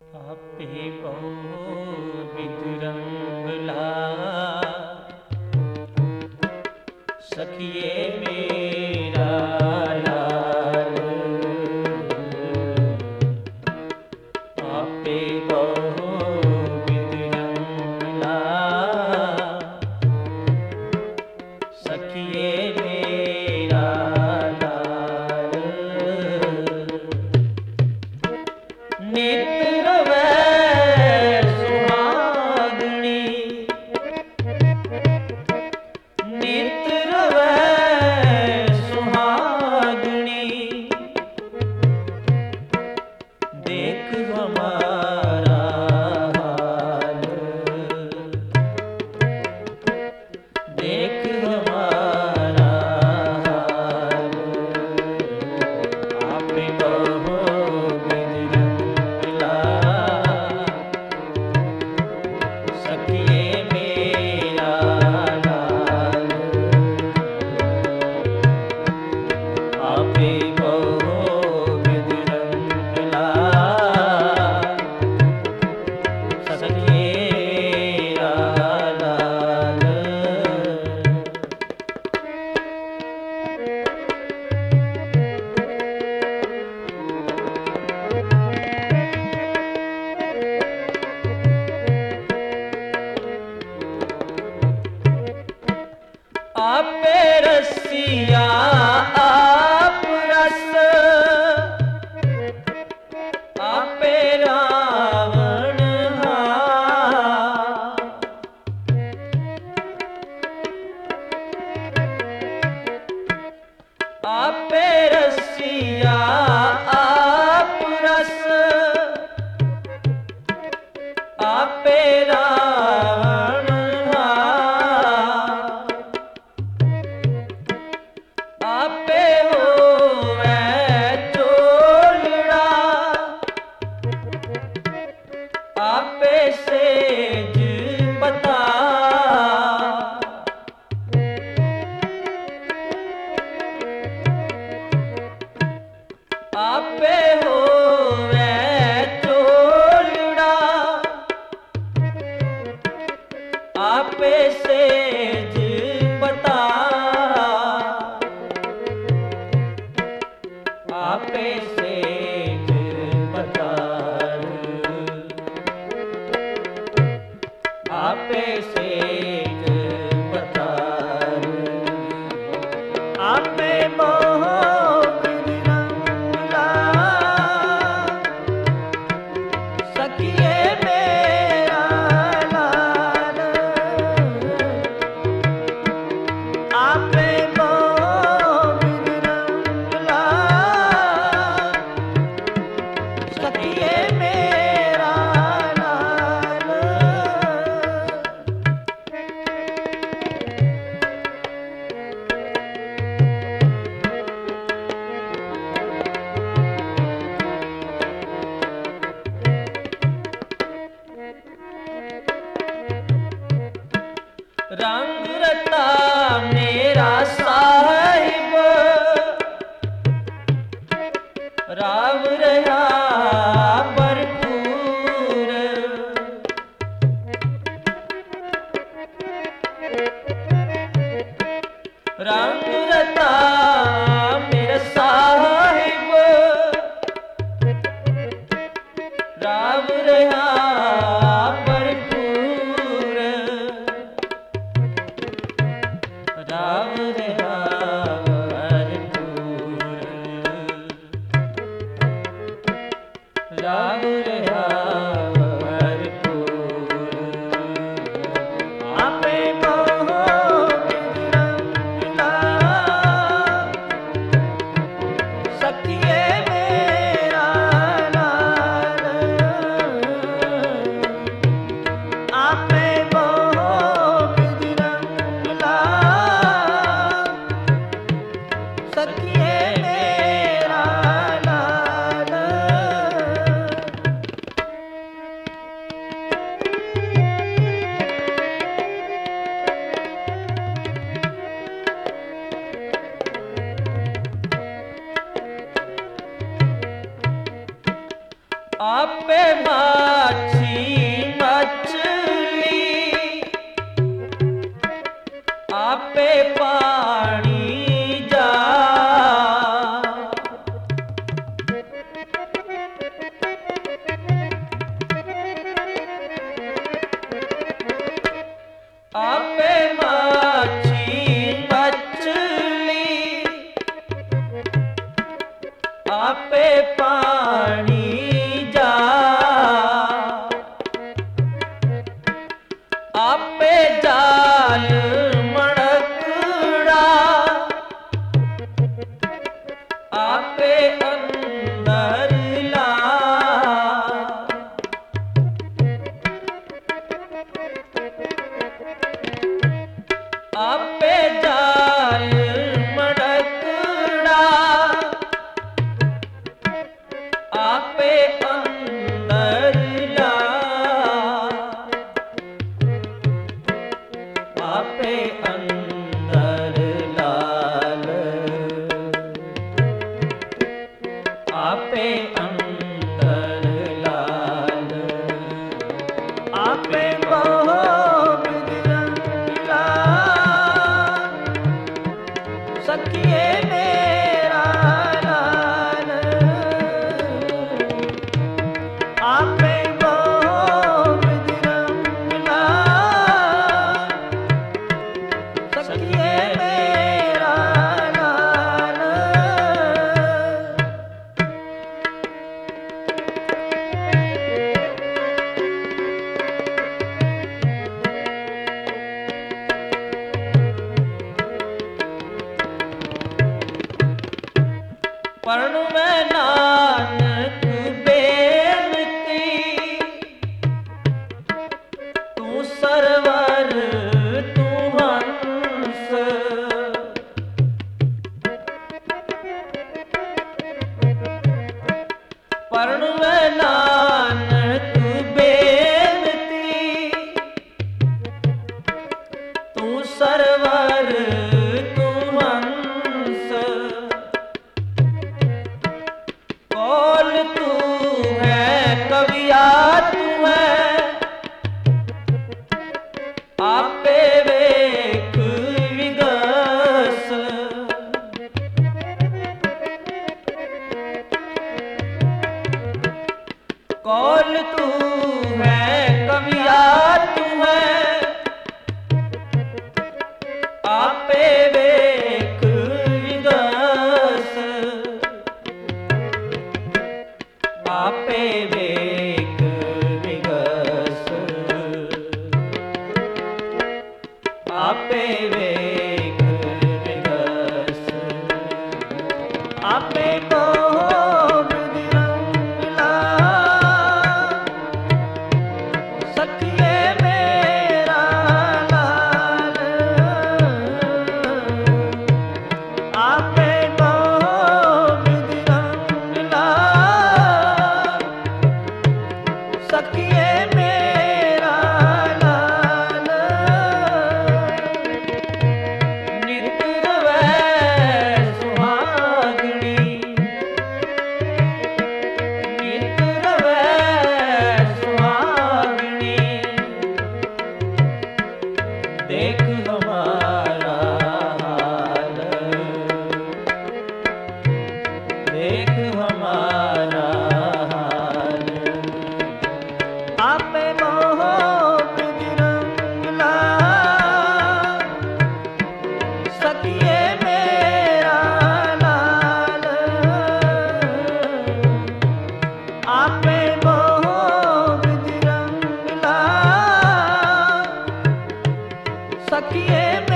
आपे बहु विध रंग ला सखिए मेरा लाल। आपे बहु विध रंग ला सखिए मेरा लाल। नेत्र वै सुहागणी नेत्र वै सुहागणी देख हमारा हाल। देख हमारा हाल। आपे बहु विध रंग ला सखिए मेरा लाल। आपे बहु विध रंग ला सखिए मेरा लाल। आपे रसिया आप रस आपे रावण हार। आपे रसिया आप रस आपे रावण हार। आपे होवै चोलड़ा आपे सेज पता। आपे होवै चोलड़ा आपे सेज पता। आपे सेज पतार। आपे सेज पतार। आपे बहु विध रंग ला सखिए मेरा लाल। आपे बहु विध रंग ला सखिए मेरा लाल। रंग रता मेरा साहिब राव रहा भरपूर। रंग रता मेरा साहिब राव रहा भरपूर। राव रहा भरपूर। राव रहा भरपूर। आपे बहु विध रंग ला सखिए मेरा लाल। आपे बहु विध रंग ला सखिए मेरा लाल। आपे माछी मछली, आपे पानी जा। आपे माछी मछली, आपे पानी जा। आपे जाल मड़कड़ा, आपे अंदर ला। आपे जाल मड़कड़ा, आपे अंदर ला। आपे अंदर लाल, आपे अंदर लाल। आपे बहुत रंगला, सखिए मेरा लाल। आपे बहुत रंगला, सखिए मेरा लाल। परण में नानक बेनती, तू सरवर तू हंस। परण में नानक बेनती, तू सरवर तू हंस। कौल तू है कविया तू है, आपे वेख विगस। कौल तू है कविया तू है, आपे वेख विगस। आपे वेख विगस, आपे वेख विगस। आपे बहुत रंगला, सखिए मेरा लाल। आपे बहुत रंगला, सखिए मेरा लाल। नित रवै सुहागणी, नित रवै सुहागणी। देख हमारा हाल, देख हमारा हाल। आपे बहुत रंगला, सखिए मेरा लाल। आपे बहुत रंगला, सखिए